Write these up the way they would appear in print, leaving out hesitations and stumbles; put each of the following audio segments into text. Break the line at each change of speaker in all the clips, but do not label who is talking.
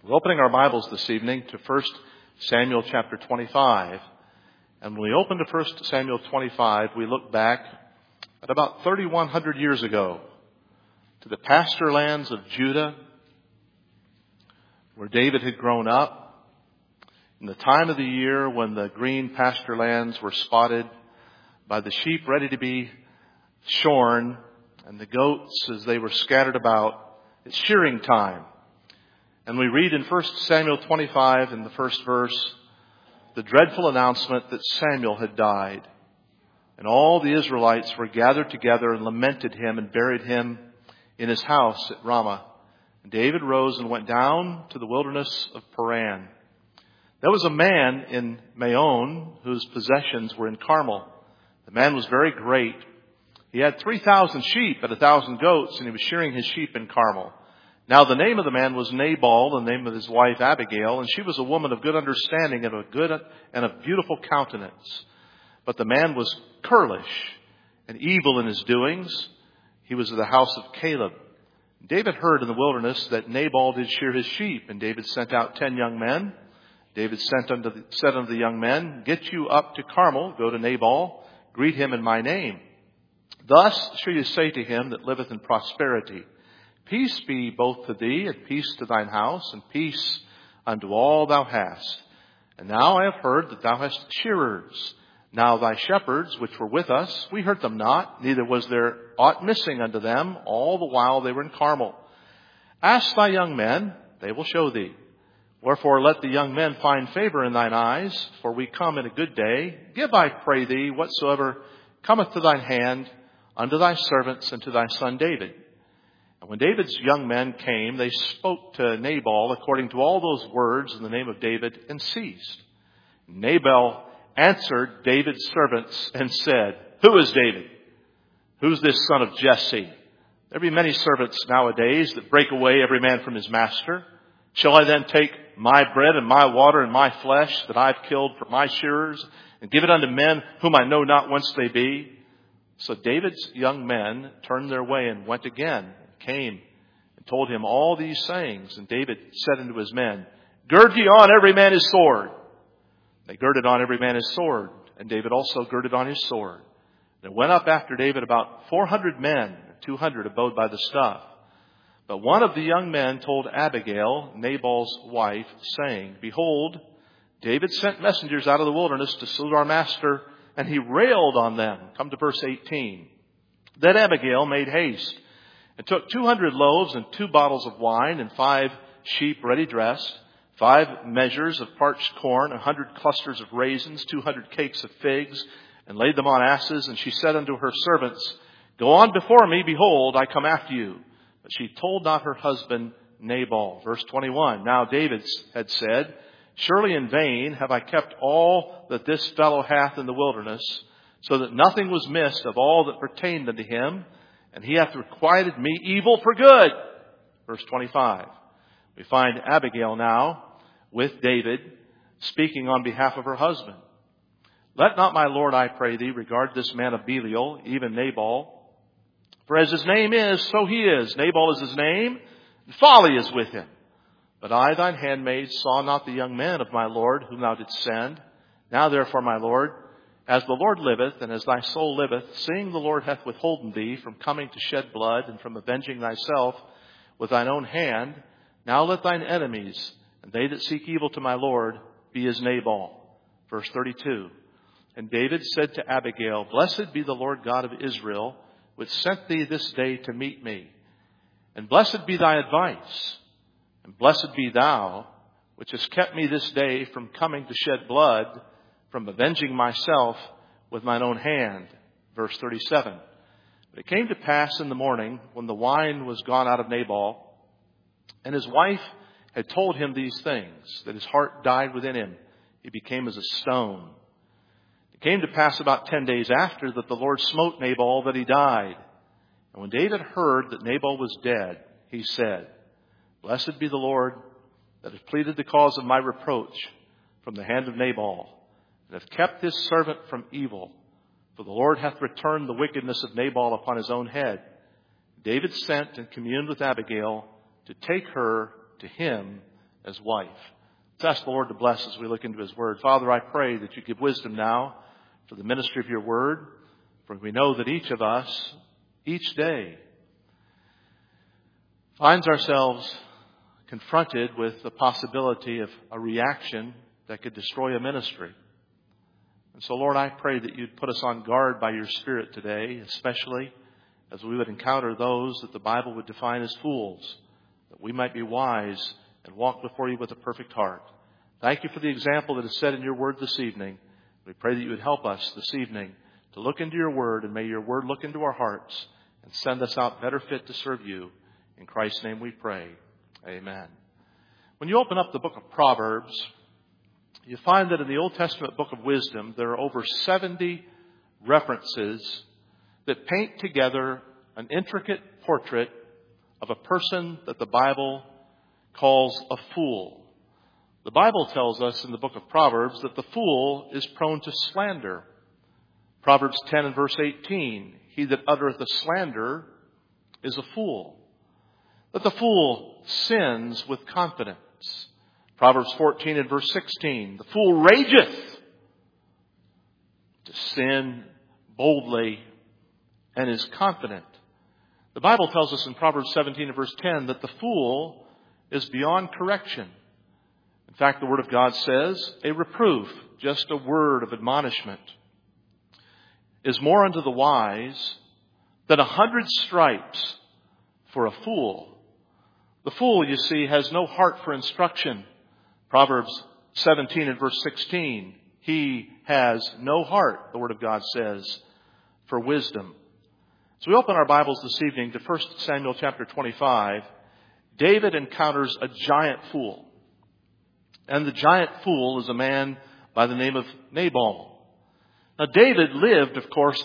We're opening our Bibles this evening to 1 Samuel chapter 25. And when we open to 1 Samuel 25, we look back at about 3,100 years ago to the pasture lands of Judah, where David had grown up, in the time of the year when the green pasture lands were spotted by the sheep ready to be shorn and the goats as they were scattered about. It's shearing time. And we read in 1 Samuel 25 in the first verse the dreadful announcement that Samuel had died. And all the Israelites were gathered together and lamented him and buried him in his house at Ramah. And David rose and went down to the wilderness of Paran. There was a man in Maon whose possessions were in Carmel. The man was very great. He had 3,000 sheep and 1,000 goats, and he was shearing his sheep in Carmel. Now the name of the man was Nabal, the name of his wife Abigail, and she was a woman of good understanding and of beautiful countenance. But the man was churlish and evil in his doings. He was of the house of Caleb. David heard in the wilderness that Nabal did shear his sheep, and David sent out 10 young men. David said unto the young men, "Get you up to Carmel, go to Nabal, greet him in my name. Thus shall you say to him that liveth in prosperity, Peace be both to thee, and peace to thine house, and peace unto all thou hast. And now I have heard that thou hast shearers. Now thy shepherds, which were with us, we hurt them not, neither was there aught missing unto them all the while they were in Carmel. Ask thy young men, they will show thee. Wherefore let the young men find favor in thine eyes, for we come in a good day. Give, I pray thee, whatsoever cometh to thine hand, unto thy servants and to thy son David." And when David's young men came, they spoke to Nabal according to all those words in the name of David, and ceased. Nabal answered David's servants and said, "Who is David? Who's this son of Jesse? There be many servants nowadays that break away every man from his master. Shall I then take my bread and my water and my flesh that I've killed for my shearers and give it unto men whom I know not whence they be?" So David's young men turned their way and went again, came and told him all these sayings. And David said unto his men, "Gird ye on every man his sword." They girded on every man his sword, and David also girded on his sword. There went up after David about 400 men, 200 abode by the stuff. But one of the young men told Abigail, Nabal's wife, saying, "Behold, David sent messengers out of the wilderness to salute our master, and he railed on them." Come to verse 18. Then Abigail made haste and took 200 loaves and 2 bottles of wine and 5 sheep ready dressed, 5 measures of parched corn, 100 clusters of raisins, 200 cakes of figs, and laid them on asses. And she said unto her servants, "Go on before me, behold, I come after you." But she told not her husband Nabal. Verse 21. Now David had said, "Surely in vain have I kept all that this fellow hath in the wilderness, so that nothing was missed of all that pertained unto him. And he hath requited me evil for good." Verse 25. We find Abigail now with David speaking on behalf of her husband. "Let not my lord, I pray thee, regard this man of Belial, even Nabal. For as his name is, so he is. Nabal is his name, and folly is with him. But I, thine handmaid, saw not the young men of my lord, whom thou didst send. Now therefore, my lord, as the Lord liveth, and as thy soul liveth, seeing the Lord hath withholden thee from coming to shed blood, and from avenging thyself with thine own hand, now let thine enemies, and they that seek evil to my Lord, be as Nabal." Verse 32. And David said to Abigail, "Blessed be the Lord God of Israel, which sent thee this day to meet me. And blessed be thy advice. And blessed be thou, which hast kept me this day from coming to shed blood, from avenging myself with mine own hand." Verse 37. But it came to pass in the morning, when the wine was gone out of Nabal, and his wife had told him these things, that his heart died within him. He became as a stone. It came to pass about 10 days after that the Lord smote Nabal, that he died. And when David heard that Nabal was dead, he said, "Blessed be the Lord that hath pleaded the cause of my reproach from the hand of Nabal, and hath kept his servant from evil. For the Lord hath returned the wickedness of Nabal upon his own head." David sent and communed with Abigail to take her to him as wife. Let's ask the Lord to bless as we look into His Word. Father, I pray that you give wisdom now for the ministry of your Word, for we know that each of us, each day, finds ourselves confronted with the possibility of a reaction that could destroy a ministry. And so, Lord, I pray that you'd put us on guard by your Spirit today, especially as we would encounter those that the Bible would define as fools, that we might be wise and walk before you with a perfect heart. Thank you for the example that is set in your word this evening. We pray that you would help us this evening to look into your word, and may your word look into our hearts and send us out better fit to serve you. In Christ's name we pray. Amen. When you open up the book of Proverbs, you find that in the Old Testament book of wisdom, there are over 70 references that paint together an intricate portrait of a person that the Bible calls a fool. The Bible tells us in the book of Proverbs that the fool is prone to slander. Proverbs 10 and verse 18, he that uttereth a slander is a fool. That the fool sins with confidence. Proverbs 14 and verse 16, the fool rageth to sin boldly and is confident. The Bible tells us in Proverbs 17 and verse 10 that the fool is beyond correction. In fact, the Word of God says, a reproof, just a word of admonishment, is more unto the wise than 100 stripes for a fool. The fool, you see, has no heart for instruction. Proverbs 17 and verse 16, he has no heart, the Word of God says, for wisdom. So we open our Bibles this evening to 1 Samuel chapter 25. David encounters a giant fool. And the giant fool is a man by the name of Nabal. Now David lived, of course,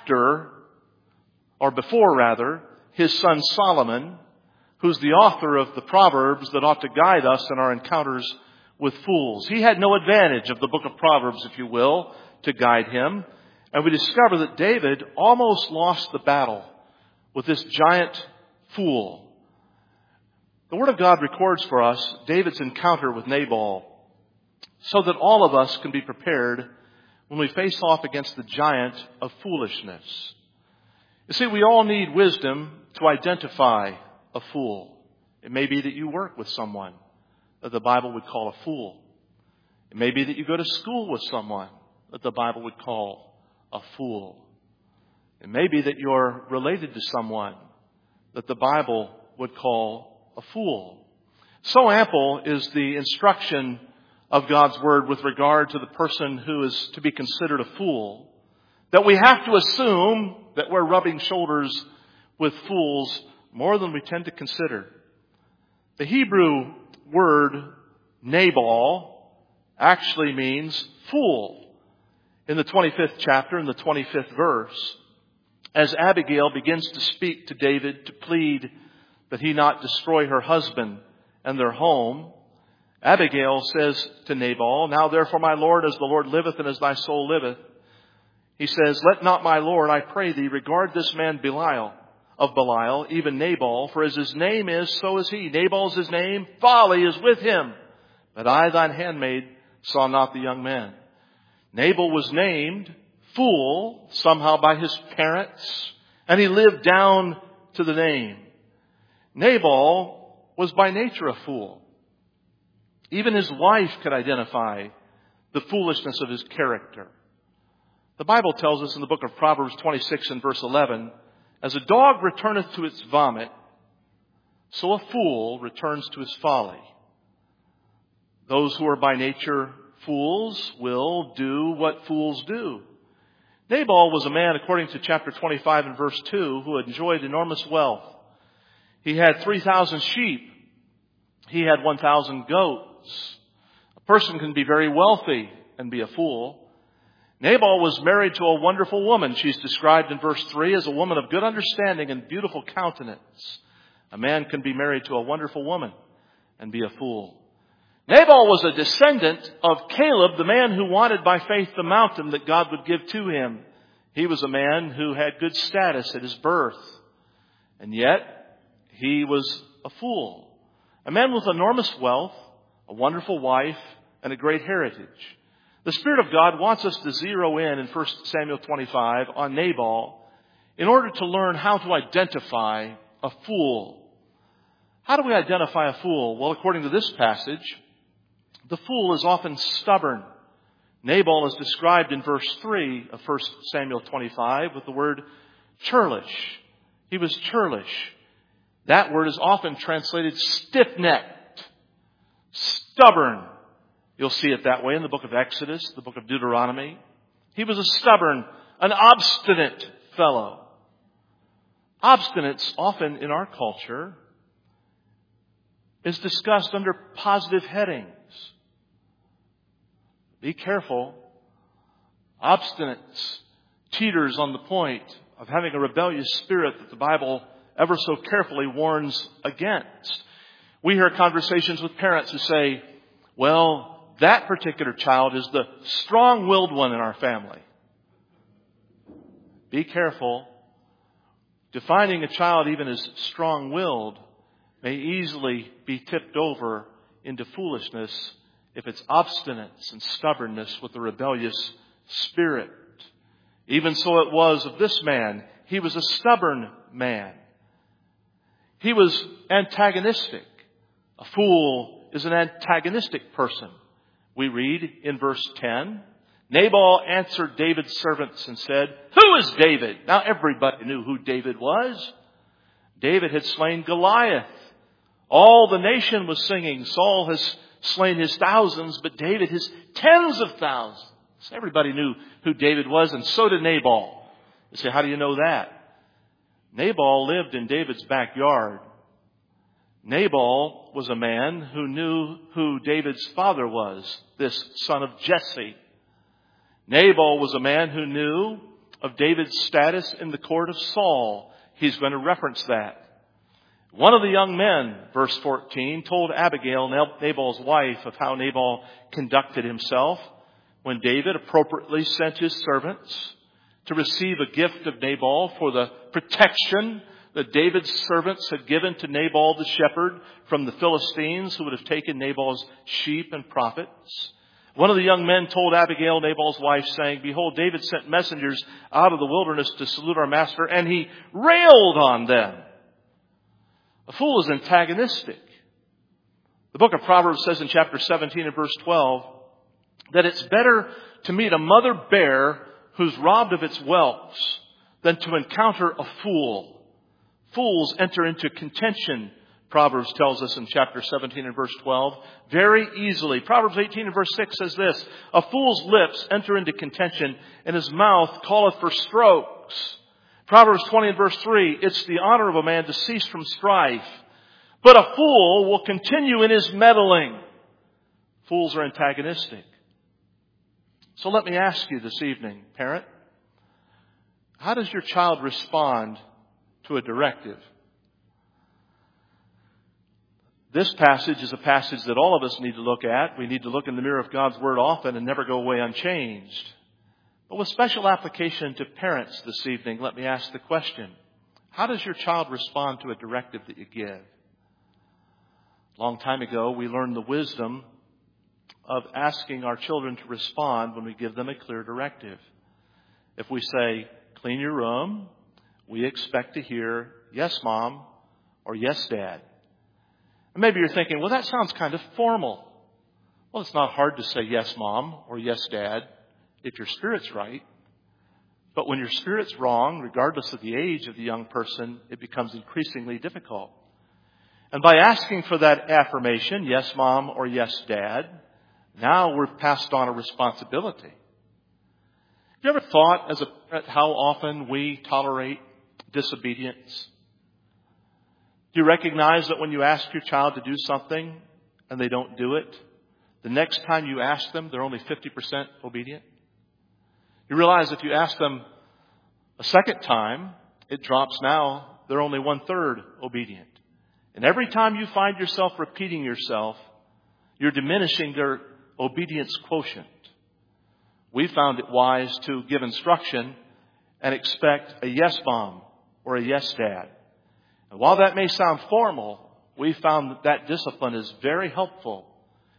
before his son Solomon, who's the author of the Proverbs that ought to guide us in our encounters with fools. He had no advantage of the book of Proverbs, if you will, to guide him. And we discover that David almost lost the battle with this giant fool. The Word of God records for us David's encounter with Nabal so that all of us can be prepared when we face off against the giant of foolishness. You see, we all need wisdom to identify a fool. It may be that you work with someone that the Bible would call a fool. It may be that you go to school with someone that the Bible would call a fool. It may be that you're related to someone that the Bible would call a fool. So ample is the instruction of God's Word with regard to the person who is to be considered a fool that we have to assume that we're rubbing shoulders with fools more than we tend to consider. The Hebrew word Nabal actually means fool. In the 25th chapter, in the 25th verse, as Abigail begins to speak to David to plead that he not destroy her husband and their home, Abigail says to Nabal, "Now therefore, my lord, as the Lord liveth and as thy soul liveth," he says, "Let not my lord, I pray thee, regard this man Belial, even Nabal, for as his name is, so is he. Nabal is his name, folly is with him. But I, thine handmaid, saw not the young man." Nabal was named fool somehow by his parents, and he lived down to the name. Nabal was by nature a fool. Even his wife could identify the foolishness of his character. The Bible tells us in the book of Proverbs 26 and verse 11, "As a dog returneth to its vomit, so a fool returns to his folly." Those who are by nature fools will do what fools do. Nabal was a man, according to chapter 25 and verse 2, who had enjoyed enormous wealth. He had 3,000 sheep. He had 1,000 goats. A person can be very wealthy and be a fool. Nabal was married to a wonderful woman. She's described in verse 3 as a woman of good understanding and beautiful countenance. A man can be married to a wonderful woman and be a fool. Nabal was a descendant of Caleb, the man who wanted by faith the mountain that God would give to him. He was a man who had good status at his birth. And yet, he was a fool. A man with enormous wealth, a wonderful wife, and a great heritage. The Spirit of God wants us to zero in 1 Samuel 25 on Nabal in order to learn how to identify a fool. How do we identify a fool? Well, according to this passage, the fool is often stubborn. Nabal is described in verse 3 of 1 Samuel 25 with the word churlish. He was churlish. That word is often translated stiff-necked, stubborn. You'll see it that way in the book of Exodus, the book of Deuteronomy. He was a stubborn, an obstinate fellow. Obstinance, often in our culture, is discussed under positive headings. Be careful. Obstinance teeters on the point of having a rebellious spirit that the Bible ever so carefully warns against. We hear conversations with parents who say, well, that particular child is the strong-willed one in our family. Be careful. Defining a child even as strong-willed may easily be tipped over into foolishness if it's obstinance and stubbornness with a rebellious spirit. Even so it was of this man. He was a stubborn man. He was antagonistic. A fool is an antagonistic person. We read in verse 10, Nabal answered David's servants and said, "Who is David?" Now everybody knew who David was. David had slain Goliath. All the nation was singing, Saul has slain his thousands, but David his tens of thousands. Everybody knew who David was, and so did Nabal. You say, how do you know that? Nabal lived in David's backyard. Nabal was a man who knew who David's father was, this son of Jesse. Nabal was a man who knew of David's status in the court of Saul. He's going to reference that. One of the young men, verse 14, told Abigail, Nabal's wife, of how Nabal conducted himself when David appropriately sent his servants to receive a gift of Nabal for the protection that David's servants had given to Nabal the shepherd from the Philistines who would have taken Nabal's sheep and profits. One of the young men told Abigail, Nabal's wife, saying, "Behold, David sent messengers out of the wilderness to salute our master, and he railed on them." A fool is antagonistic. The book of Proverbs says in chapter 17 and verse 12 that it's better to meet a mother bear who's robbed of its whelps than to encounter a fool. Fools enter into contention, Proverbs tells us in chapter 17 and verse 12, very easily. Proverbs 18 and verse 6 says this, "A fool's lips enter into contention, and his mouth calleth for strokes." Proverbs 20 and verse 3, "It's the honor of a man to cease from strife, but a fool will continue in his meddling." Fools are antagonistic. So let me ask you this evening, parent, how does your child respond to a directive? This passage is a passage that all of us need to look at. We need to look in the mirror of God's Word often and never go away unchanged. But with special application to parents this evening, let me ask the question, how does your child respond to a directive that you give? A long time ago, we learned the wisdom of asking our children to respond when we give them a clear directive. If we say, "Clean your room," we expect to hear, "Yes, Mom," or "Yes, Dad." And maybe you're thinking, well, that sounds kind of formal. Well, it's not hard to say "Yes, Mom," or "Yes, Dad," if your spirit's right. But when your spirit's wrong, regardless of the age of the young person, it becomes increasingly difficult. And by asking for that affirmation, "Yes, Mom," or "Yes, Dad," now we've passed on a responsibility. Have you ever thought as a parent how often we tolerate disobedience? Do you recognize that when you ask your child to do something and they don't do it, the next time you ask them, they're only 50% obedient? You realize if you ask them a second time, it drops now, they're only 1/3 obedient. And every time you find yourself repeating yourself, you're diminishing their obedience quotient. We found it wise to give instruction and expect a "Yes, Mom," or a "Yes, Dad." And while that may sound formal, we found that discipline is very helpful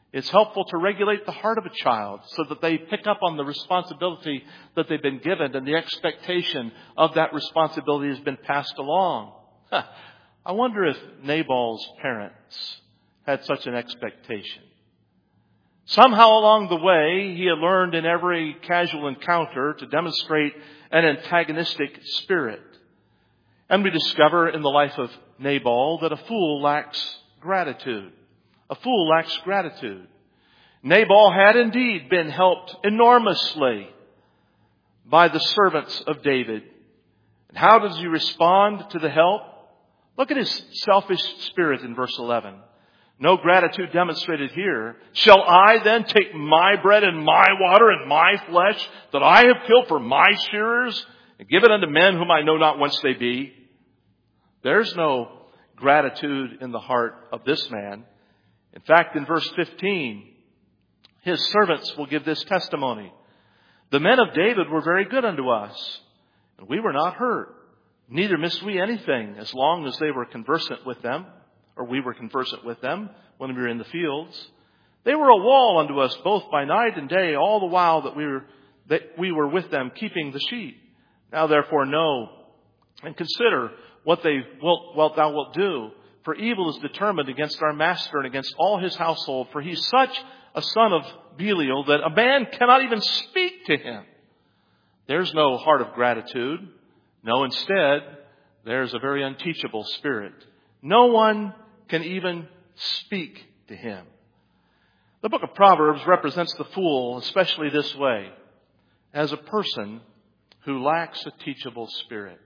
It's helpful to regulate the heart of a child so that they pick up on the responsibility that they've been given and the expectation of that responsibility has been passed along. I wonder if Nabal's parents had such an expectation. Somehow along the way, he had learned in every casual encounter to demonstrate an antagonistic spirit. And we discover in the life of Nabal that a fool lacks gratitude. A fool lacks gratitude. Nabal had indeed been helped enormously by the servants of David. And how does he respond to the help? Look at his selfish spirit in verse 11. No gratitude demonstrated here. Shall I then take my bread and my water and my flesh that I have killed for my shearers and give it unto men whom I know not whence they be? There's no gratitude in the heart of this man. In fact, in verse 15, his servants will give this testimony. The men of David were very good unto us, and we were not hurt. Neither missed we anything as long as they were conversant with them, or we were conversant with them when we were in the fields. They were a wall unto us both by night and day, all the while that we were with them keeping the sheep. Now therefore know and consider what thou wilt do. For evil is determined against our master and against all his household. For he's such a son of Belial that a man cannot even speak to him. There's no heart of gratitude. No, instead, there's a very unteachable spirit. No one can even speak to him. The book of Proverbs represents the fool, especially this way, as a person who lacks a teachable spirit.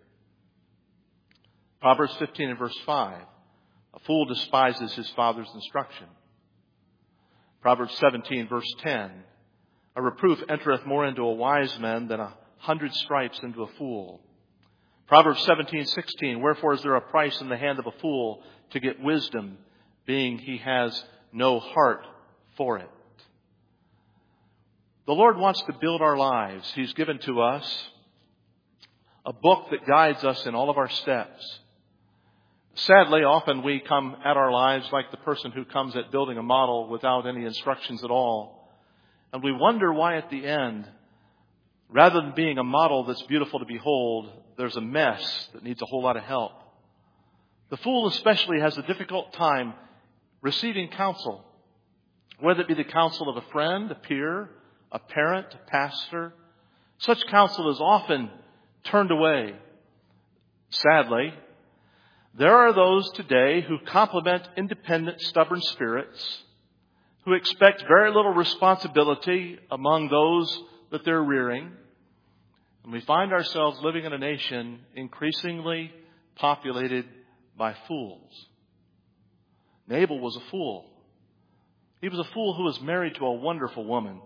Proverbs 15 and verse 5. A fool despises his father's instruction. Proverbs 17 verse 10. A reproof entereth more into a wise man than 100 stripes into a fool. Proverbs 17:16. Wherefore is there a price in the hand of a fool to get wisdom, being he has no heart for it. The Lord wants to build our lives. He's given to us a book that guides us in all of our steps. Sadly, often we come at our lives like the person who comes at building a model without any instructions at all. And we wonder why at the end, rather than being a model that's beautiful to behold, there's a mess that needs a whole lot of help. The fool especially has a difficult time receiving counsel, whether it be the counsel of a friend, a peer, a parent, a pastor. Such counsel is often turned away. Sadly, there are those today who compliment independent, stubborn spirits, who expect very little responsibility among those that they're rearing. And we find ourselves living in a nation increasingly populated by fools. Nabal was a fool. He was a fool who was married to a wonderful woman.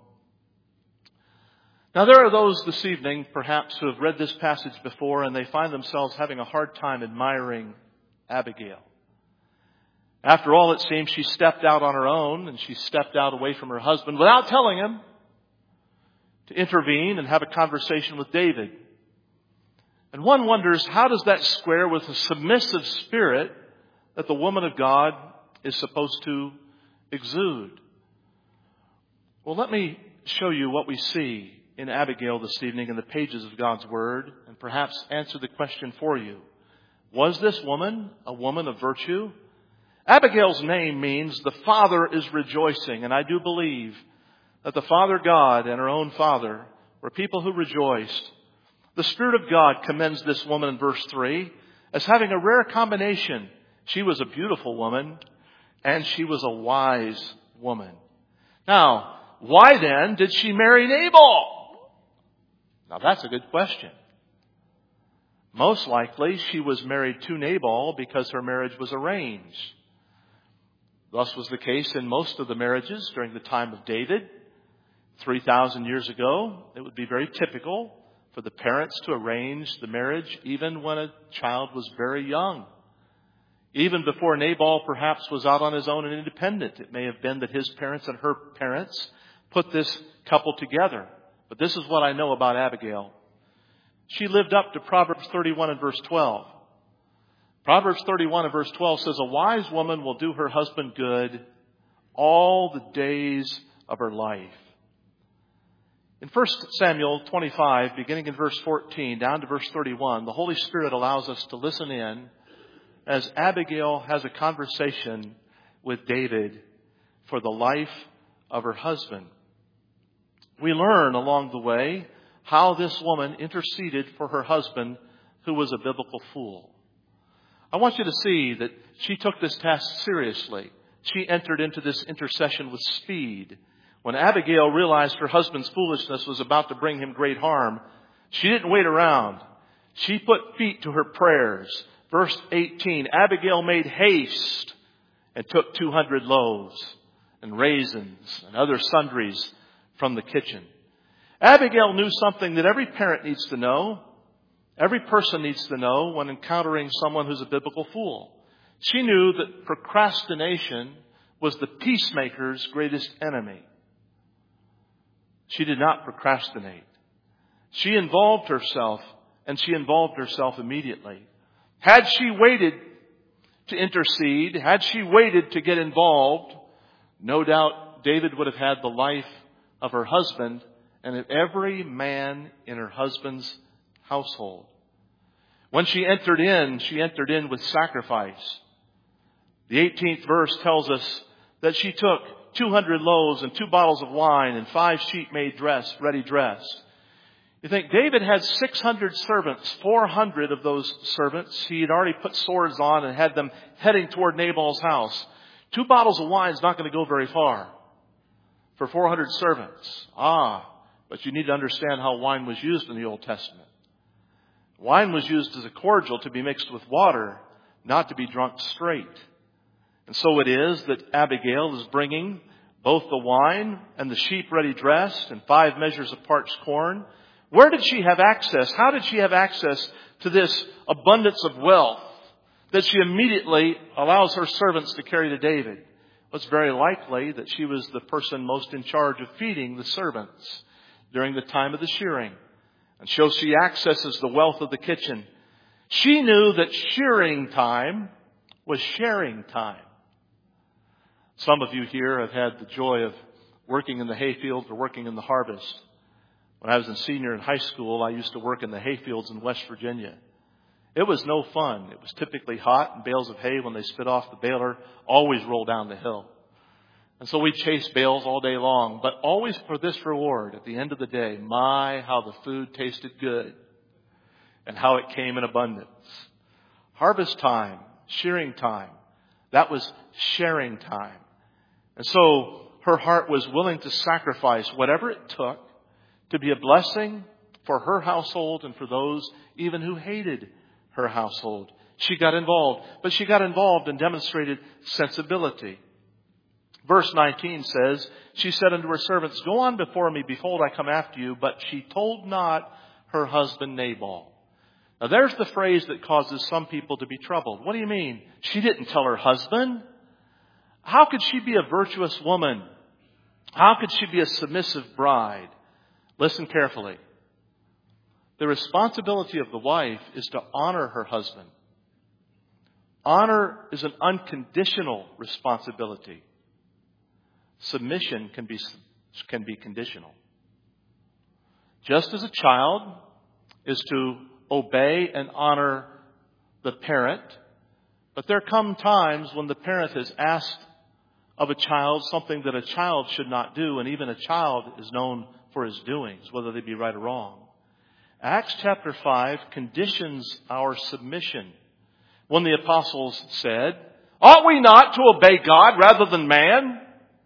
Now, there are those this evening, perhaps, who have read this passage before, and they find themselves having a hard time admiring Abigail. After all, it seems she stepped out on her own, and she stepped out away from her husband without telling him, to intervene and have a conversation with David. And one wonders, how does that square with the submissive spirit that the woman of God is supposed to exude? Well, let me show you what we see in Abigail this evening in the pages of God's Word, and perhaps answer the question for you. Was this woman a woman of virtue? Abigail's name means the Father is rejoicing, and I do believe that the Father God and her own father were people who rejoiced. The Spirit of God commends this woman in verse 3 as having a rare combination. She was a beautiful woman, and she was a wise woman. Now, why then did she marry Nabal? Now, that's a good question. Most likely, she was married to Nabal because her marriage was arranged. Thus was the case in most of the marriages during the time of David. 3,000 years ago, it would be very typical for the parents to arrange the marriage even when a child was very young. Even before Nabal perhaps was out on his own and independent, it may have been that his parents and her parents put this couple together. But this is what I know about Abigail. She lived up to Proverbs 31 and verse 12. Proverbs 31 and verse 12 says, a wise woman will do her husband good all the days of her life. In 1 Samuel 25, beginning in verse 14, down to verse 31, the Holy Spirit allows us to listen in as Abigail has a conversation with David for the life of her husband. We learn along the way how this woman interceded for her husband, who was a biblical fool. I want you to see that she took this task seriously. She entered into this intercession with speed. When Abigail realized her husband's foolishness was about to bring him great harm, she didn't wait around. She put feet to her prayers. Verse 18, Abigail made haste and took 200 loaves and raisins and other sundries from the kitchen. Abigail knew something that every parent needs to know. Every person needs to know when encountering someone who's a biblical fool. She knew that procrastination was the peacemaker's greatest enemy. She did not procrastinate. She involved herself, and she involved herself immediately. Had she waited to intercede, had she waited to get involved, no doubt David would have had the life of her husband and of every man in her husband's household. When she entered in with sacrifice. The 18th verse tells us that she took 200 loaves and 2 bottles of wine and 5 sheep made ready dressed. You think David had 600 servants, 400 of those servants he had already put swords on and had them heading toward Nabal's house. 2 bottles of wine is not going to go very far for 400 servants. But you need to understand how wine was used in the Old Testament. Wine was used as a cordial to be mixed with water, not to be drunk straight. And so it is that Abigail is bringing both the wine and the sheep ready dressed and 5 measures of parched corn. Where did she have access? How did she have access to this abundance of wealth that she immediately allows her servants to carry to David? Well, it's very likely that she was the person most in charge of feeding the servants during the time of the shearing. And so she accesses the wealth of the kitchen. She knew that shearing time was sharing time. Some of you here have had the joy of working in the hayfields or working in the harvest. When I was a senior in high school, I used to work in the hayfields in West Virginia. It was no fun. It was typically hot, and bales of hay, when they spit off the baler, always roll down the hill. And so we chased bales all day long, but always for this reward at the end of the day. My, how the food tasted good and how it came in abundance. Harvest time, shearing time, that was sharing time. And so her heart was willing to sacrifice whatever it took to be a blessing for her household and for those even who hated her household. She got involved, but she got involved and demonstrated sensibility. Verse 19 says, she said unto her servants, go on before me, behold, I come after you. But she told not her husband Nabal. Now there's the phrase that causes some people to be troubled. What do you mean? She didn't tell her husband. How could she be a virtuous woman? How could she be a submissive bride? Listen carefully. The responsibility of the wife is to honor her husband. Honor is an unconditional responsibility. Submission can be conditional. Just as a child is to obey and honor the parent, but there come times when the parent has asked of a child something that a child should not do, and even a child is known for his doings, whether they be right or wrong. Acts chapter 5 conditions our submission. When the apostles said, ought we not to obey God rather than man?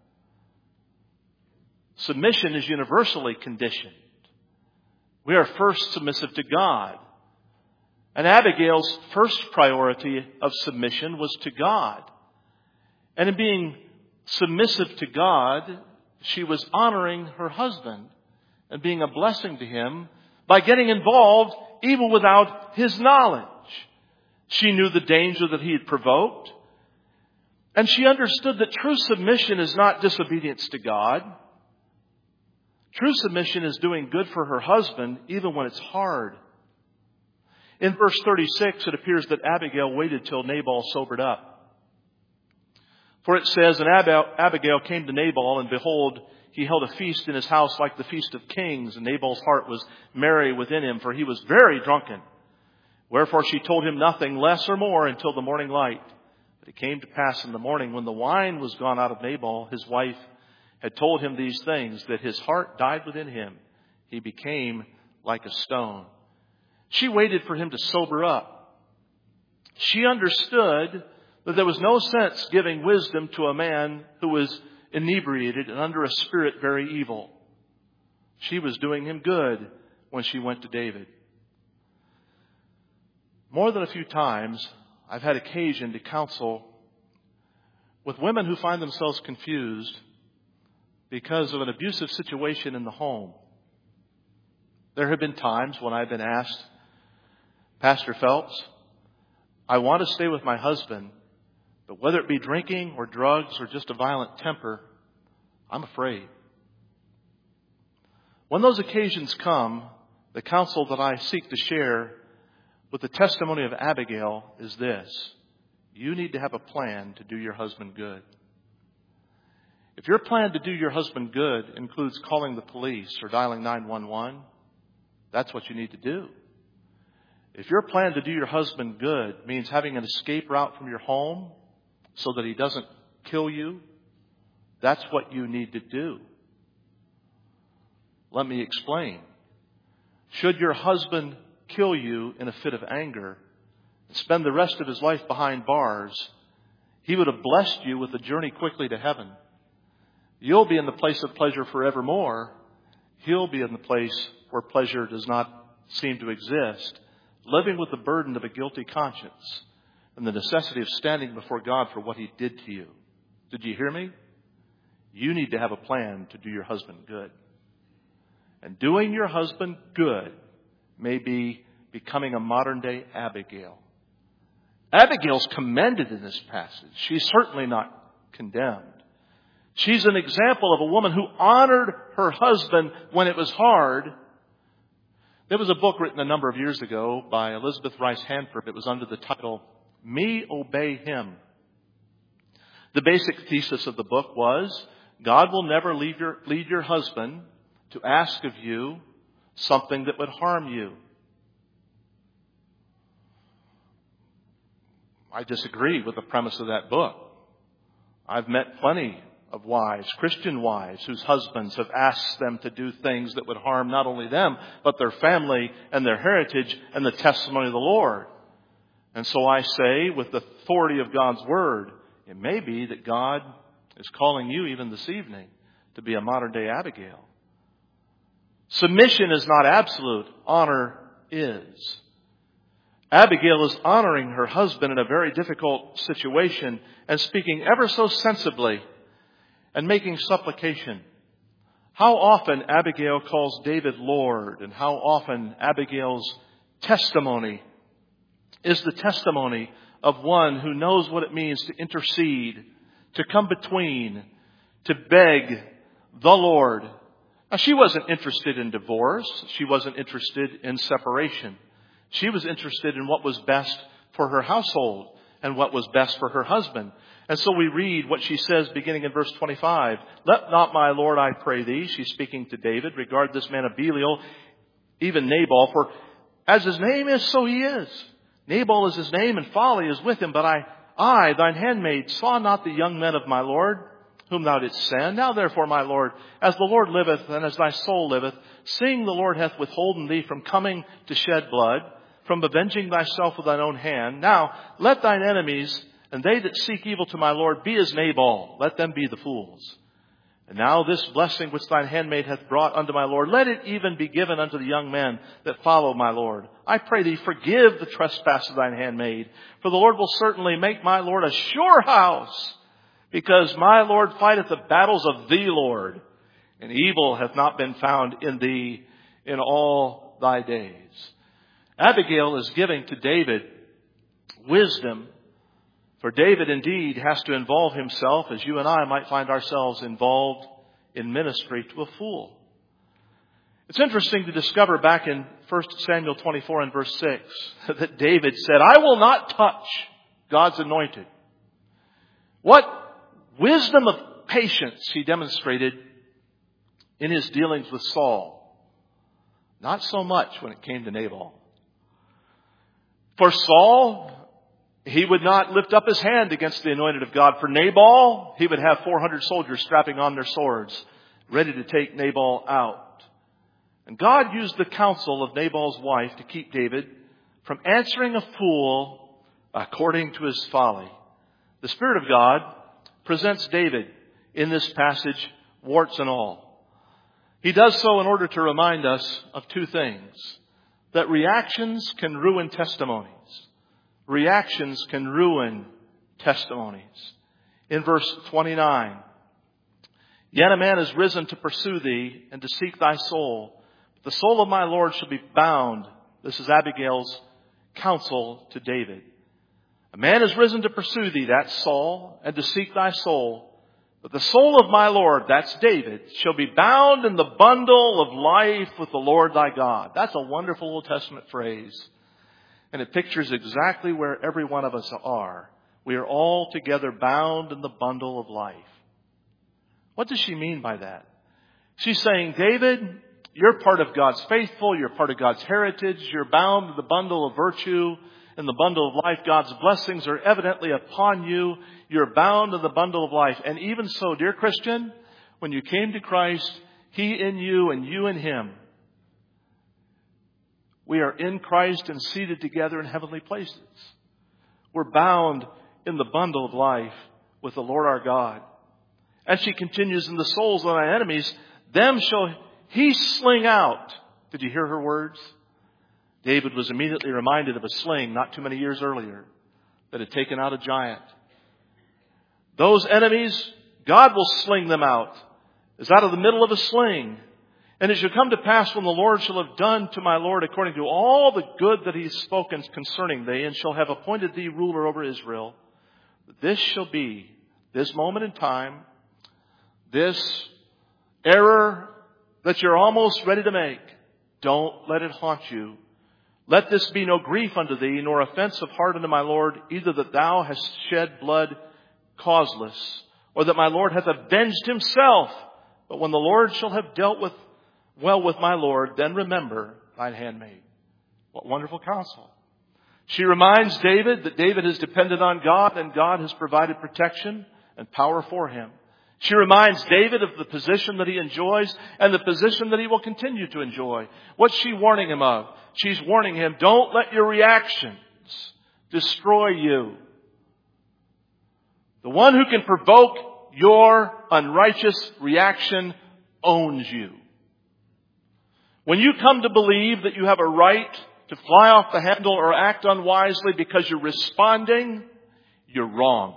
Submission is universally conditioned. We are first submissive to God. And Abigail's first priority of submission was to God. And in being submissive to God, she was honoring her husband and being a blessing to him by getting involved even without his knowledge. She knew the danger that he had provoked. And she understood that true submission is not disobedience to God. True submission is doing good for her husband even when it's hard. In verse 36, it appears that Abigail waited till Nabal sobered up. For it says, and Abigail came to Nabal, and behold, he held a feast in his house like the feast of kings, and Nabal's heart was merry within him, for he was very drunken. Wherefore she told him nothing less or more until the morning light. But it came to pass in the morning, when the wine was gone out of Nabal, his wife had told him these things, that his heart died within him. He became like a stone. She waited for him to sober up. She understood that there was no sense giving wisdom to a man who was inebriated and under a spirit very evil. She was doing him good when she went to David. More than a few times, I've had occasion to counsel with women who find themselves confused because of an abusive situation in the home. There have been times when I've been asked, Pastor Phelps, I want to stay with my husband, but whether it be drinking or drugs or just a violent temper, I'm afraid. When those occasions come, the counsel that I seek to share with the testimony of Abigail is this: you need to have a plan to do your husband good. If your plan to do your husband good includes calling the police or dialing 911, that's what you need to do. If your plan to do your husband good means having an escape route from your home so that he doesn't kill you, that's what you need to do. Let me explain. Should your husband kill you in a fit of anger and spend the rest of his life behind bars, he would have blessed you with a journey quickly to heaven. You'll be in the place of pleasure forevermore. He'll be in the place where pleasure does not seem to exist, living with the burden of a guilty conscience and the necessity of standing before God for what he did to you. Did you hear me? You need to have a plan to do your husband good. And doing your husband good may be becoming a modern-day Abigail. Abigail's commended in this passage. She's certainly not condemned. She's an example of a woman who honored her husband when it was hard. There was a book written a number of years ago by Elizabeth Rice Hanford. It was under the title, Me Obey Him. The basic thesis of the book was, God will never lead your husband to ask of you something that would harm you. I disagree with the premise of that book. I've met plenty of wives, Christian wives, whose husbands have asked them to do things that would harm not only them, but their family and their heritage and the testimony of the Lord. And so I say, with the authority of God's Word, it may be that God is calling you even this evening to be a modern-day Abigail. Submission is not absolute. Honor is. Abigail is honoring her husband in a very difficult situation and speaking ever so sensibly and making supplication. How often Abigail calls David Lord, and how often Abigail's testimony is the testimony of one who knows what it means to intercede, to come between, to beg the Lord. Now, she wasn't interested in divorce. She wasn't interested in separation. She was interested in what was best for her household and what was best for her husband. And so we read what she says beginning in verse 25. Let not my Lord, I pray thee, she's speaking to David, regard this man of Belial, even Nabal, for as his name is, so he is. Nabal is his name, and folly is with him. But I, thine handmaid, saw not the young men of my Lord, whom thou didst send. Now therefore, my Lord, as the Lord liveth, and as thy soul liveth, seeing the Lord hath withholden thee from coming to shed blood, from avenging thyself with thine own hand, now let thine enemies, and they that seek evil to my Lord, be as Nabal. Let them be the fools. And now this blessing which thine handmaid hath brought unto my Lord, let it even be given unto the young men that follow my Lord. I pray thee, forgive the trespass of thine handmaid, for the Lord will certainly make my Lord a sure house, because my Lord fighteth the battles of thee, Lord, and evil hath not been found in thee in all thy days. Abigail is giving to David wisdom, for David indeed has to involve himself, as you and I might find ourselves involved in ministry, to a fool. It's interesting to discover back in 1 Samuel 24 and verse 6 that David said, I will not touch God's anointed. What wisdom of patience he demonstrated in his dealings with Saul. Not so much when it came to Nabal. For Saul, he would not lift up his hand against the anointed of God. For Nabal, he would have 400 soldiers strapping on their swords, ready to take Nabal out. And God used the counsel of Nabal's wife to keep David from answering a fool according to his folly. The Spirit of God presents David in this passage, warts and all. He does so in order to remind us of two things. That reactions can ruin testimonies. Reactions can ruin testimonies. In verse 29, yet a man is risen to pursue thee and to seek thy soul. The soul of my Lord shall be bound. This is Abigail's counsel to David. A man is risen to pursue thee, that's Saul, and to seek thy soul. But the soul of my Lord, that's David, shall be bound in the bundle of life with the Lord thy God. That's a wonderful Old Testament phrase. And it pictures exactly where every one of us are. We are all together bound in the bundle of life. What does she mean by that? She's saying, David, you're part of God's faithful. You're part of God's heritage. You're bound in the bundle of virtue and the bundle of life. God's blessings are evidently upon you. You're bound in the bundle of life. And even so, dear Christian, when you came to Christ, He in you and you in Him, we are in Christ and seated together in heavenly places. We're bound in the bundle of life with the Lord our God. And she continues, in the souls of thy enemies, them shall He sling out. Did you hear her words? David was immediately reminded of a sling not too many years earlier that had taken out a giant. Those enemies, God will sling them out. It's out of the middle of a sling. And it shall come to pass when the Lord shall have done to my Lord according to all the good that He has spoken concerning thee, and shall have appointed thee ruler over Israel. This shall be, this moment in time, this error that you're almost ready to make, don't let it haunt you. Let this be no grief unto thee, nor offense of heart unto my Lord, either that thou hast shed blood causeless, or that my Lord hath avenged himself. But when the Lord shall have dealt well with my Lord, then remember thine handmaid. What wonderful counsel. She reminds David that David has depended on God, and God has provided protection and power for him. She reminds David of the position that he enjoys and the position that he will continue to enjoy. What's she warning him of? She's warning him, don't let your reactions destroy you. The one who can provoke your unrighteous reaction owns you. When you come to believe that you have a right to fly off the handle or act unwisely because you're responding, you're wrong.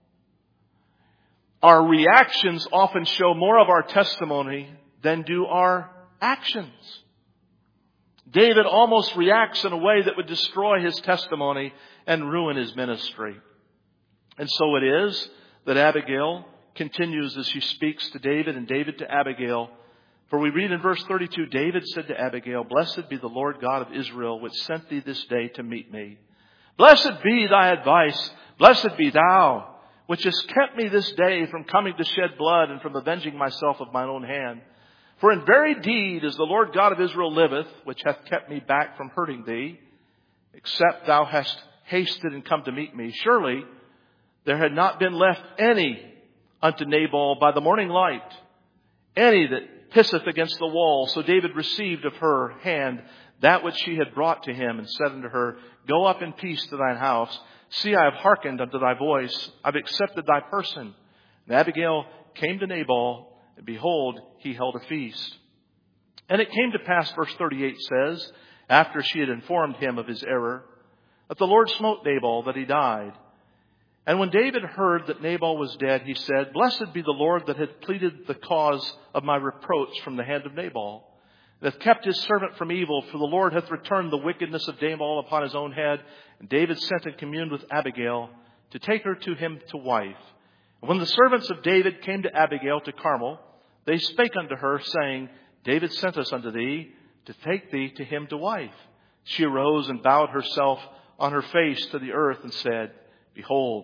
Our reactions often show more of our testimony than do our actions. David almost reacts in a way that would destroy his testimony and ruin his ministry. And so it is that Abigail continues as she speaks to David and David to Abigail. For we read in verse 32, David said to Abigail, Blessed be the Lord God of Israel, which sent thee this day to meet me. Blessed be thy advice. Blessed be thou, which has kept me this day from coming to shed blood and from avenging myself of mine own hand. For in very deed, as the Lord God of Israel liveth, which hath kept me back from hurting thee, except thou hast hasted and come to meet me, surely there had not been left any unto Nabal by the morning light, any that pisseth against the wall. So David received of her hand that which she had brought to him, and said unto her, Go up in peace to thine house. See, I have hearkened unto thy voice. I've accepted thy person. And Abigail came to Nabal, and behold, he held a feast. And it came to pass, verse 38 says, after she had informed him of his error, that the Lord smote Nabal, that he died. And when David heard that Nabal was dead, he said, Blessed be the Lord that hath pleaded the cause of my reproach from the hand of Nabal, that hath kept his servant from evil, for the Lord hath returned the wickedness of Nabal upon his own head. And David sent and communed with Abigail to take her to him to wife. And when the servants of David came to Abigail to Carmel, they spake unto her, saying, David sent us unto thee to take thee to him to wife. She arose and bowed herself on her face to the earth and said, Behold,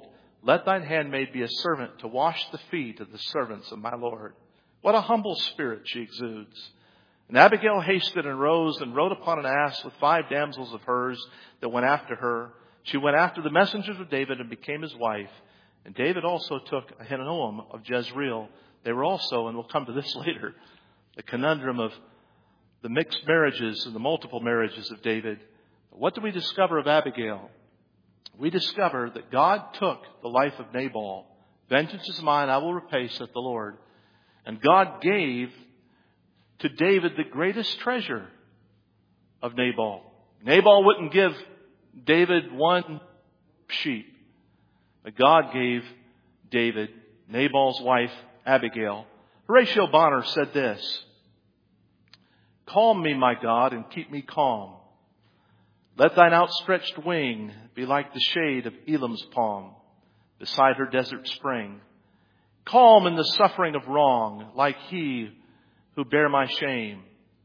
let thine handmaid be a servant to wash the feet of the servants of my Lord. What a humble spirit she exudes. And Abigail hasted and rose and rode upon an ass with 5 damsels of hers that went after her. She went after the messengers of David and became his wife. And David also took Ahinoam of Jezreel. They were also, and we'll come to this later, the conundrum of the mixed marriages and the multiple marriages of David. What do we discover of Abigail? We discover that God took the life of Nabal. Vengeance is mine, I will repay, saith the Lord. And God gave to David the greatest treasure of Nabal. Nabal wouldn't give David 1 sheep. But God gave David Nabal's wife, Abigail. Horatio Bonner said this: "Calm me, my God, and keep me calm. Let thine outstretched wing be like the shade of Elam's palm beside her desert spring. Calm in the suffering of wrong, like he who bear my shame.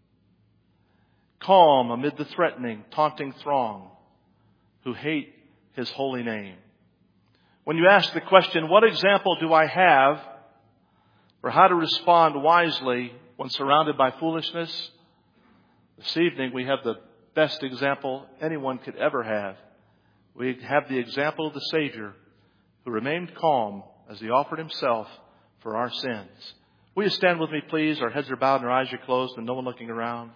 Calm amid the threatening, taunting throng who hate his holy name." When you ask the question, what example do I have for how to respond wisely when surrounded by foolishness? This evening we have the best example anyone could ever have. We have the example of the Savior who remained calm as he offered himself for our sins. Will you stand with me, please? Our heads are bowed and our eyes are closed and no one looking around.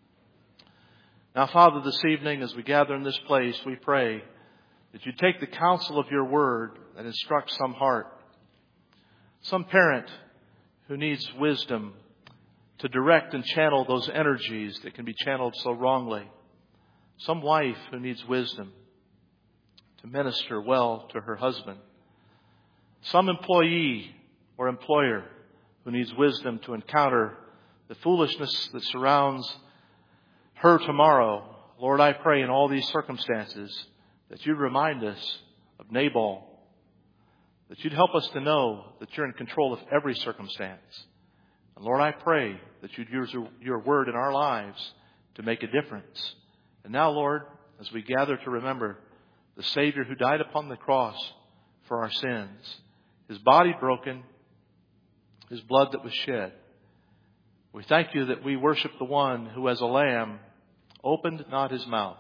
Now, Father, this evening as we gather in this place, we pray that you take the counsel of your word and instruct some heart. Some parent who needs wisdom to direct and channel those energies that can be channeled so wrongly. Some wife who needs wisdom to minister well to her husband. Some employee or employer who needs wisdom to encounter the foolishness that surrounds her tomorrow. Lord, I pray in all these circumstances that you'd remind us of Nabal, that you'd help us to know that you're in control of every circumstance. And Lord, I pray that you'd use your word in our lives to make a difference. And now, Lord, as we gather to remember the Savior who died upon the cross for our sins, his body broken, his blood that was shed, we thank you that we worship the one who as a lamb opened not his mouth.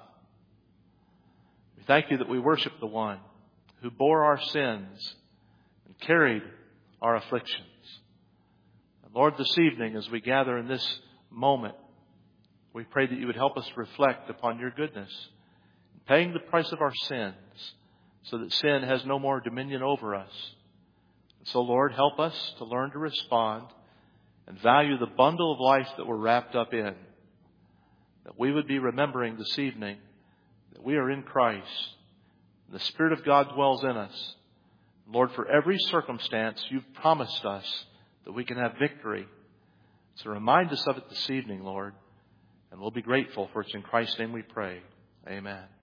We thank you that we worship the one who bore our sins and carried our afflictions. And Lord, this evening as we gather in this moment, we pray that you would help us reflect upon your goodness, paying the price of our sins so that sin has no more dominion over us. And so, Lord, help us to learn to respond and value the bundle of life that we're wrapped up in. That we would be remembering this evening that we are in Christ. The Spirit of God dwells in us. Lord, for every circumstance, you've promised us that we can have victory. So remind us of it this evening, Lord. And we'll be grateful, for it's in Christ's name we pray. Amen.